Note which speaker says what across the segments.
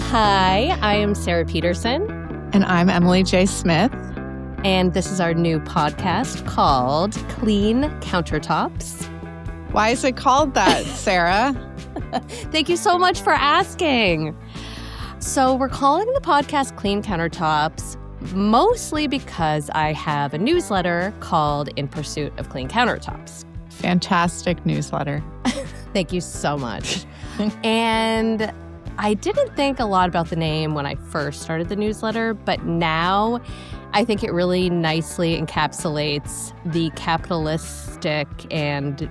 Speaker 1: Hi, I am Sarah Peterson.
Speaker 2: And I'm Emily J. Smith.
Speaker 1: And this is our new podcast called Clean Countertops.
Speaker 2: Why is it called that, Sarah?
Speaker 1: Thank you so much for asking. So we're calling the podcast Clean Countertops mostly because I have a newsletter called In Pursuit of Clean Countertops.
Speaker 2: Fantastic newsletter.
Speaker 1: Thank you so much. And I didn't think a lot about the name when I first started the newsletter, but now I think it really nicely encapsulates the capitalistic and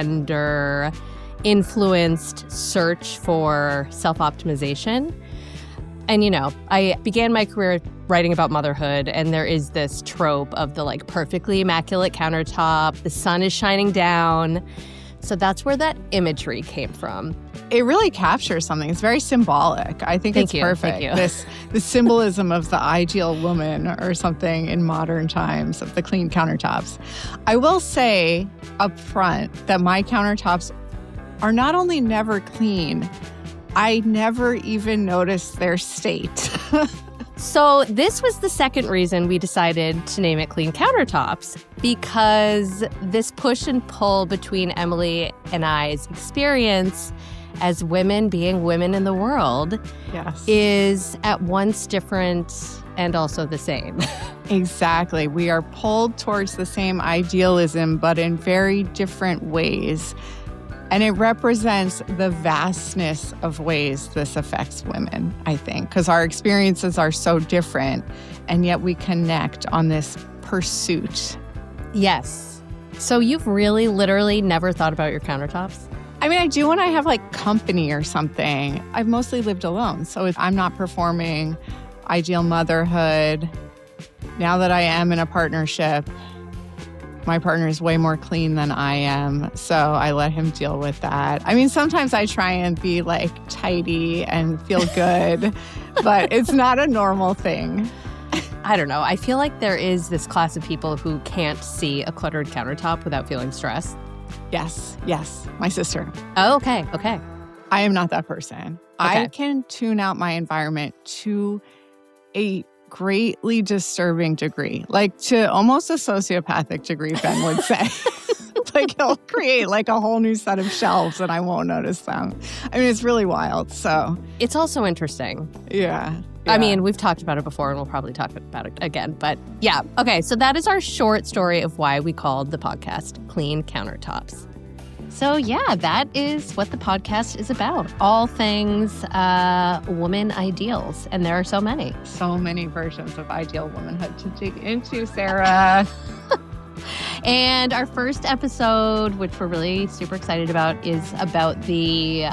Speaker 1: gender-influenced search for self-optimization. And, you know, I began my career writing about motherhood, and there is this trope of the, perfectly immaculate countertop, the sun is shining down. So that's where that imagery came from.
Speaker 2: It really captures something. It's very symbolic. I think it's perfect.
Speaker 1: Thank you.
Speaker 2: The symbolism of the ideal woman or something in modern times of the clean countertops. I will say up front that my countertops are not only never clean, I never even notice their state.
Speaker 1: So this was the second reason we decided to name it Clean Countertops, because this push and pull between Emily and I's experience as women being women in the world is at once different and also the same.
Speaker 2: Exactly. We are pulled towards the same idealism, but in very different ways. And it represents the vastness of ways this affects women, I think, because our experiences are so different, and yet we connect on this pursuit.
Speaker 1: Yes. So you've really, literally never thought about your countertops?
Speaker 2: I mean, I do when I have company or something. I've mostly lived alone, so I'm not performing ideal motherhood. Now that I am in a partnership, my partner is way more clean than I am, so I let him deal with that. I mean, sometimes I try and be tidy and feel good, but it's not a normal thing.
Speaker 1: I don't know. I feel like there is this class of people who can't see a cluttered countertop without feeling stressed.
Speaker 2: Yes, my sister.
Speaker 1: Oh, okay.
Speaker 2: I am not that person.
Speaker 1: Okay.
Speaker 2: I can tune out my environment to a greatly disturbing degree, to almost a sociopathic degree, Ben would say. He'll create a whole new set of shelves and I won't notice them. I mean, it's really wild. So
Speaker 1: it's also interesting.
Speaker 2: Yeah.
Speaker 1: I mean, we've talked about it before and we'll probably talk about it again. But yeah. Okay. So that is our short story of why we called the podcast Clean Countertops. So yeah, that is what the podcast is about. All things woman ideals. And there are so many.
Speaker 2: So many versions of ideal womanhood to dig into, Sarah.
Speaker 1: And our first episode, which we're really super excited about, is about the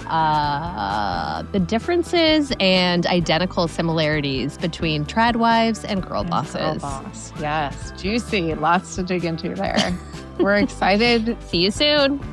Speaker 1: differences and identical similarities between trad wives and girl bosses.
Speaker 2: Girl boss. Yes, juicy. Lots to dig into there. We're excited.
Speaker 1: See you soon.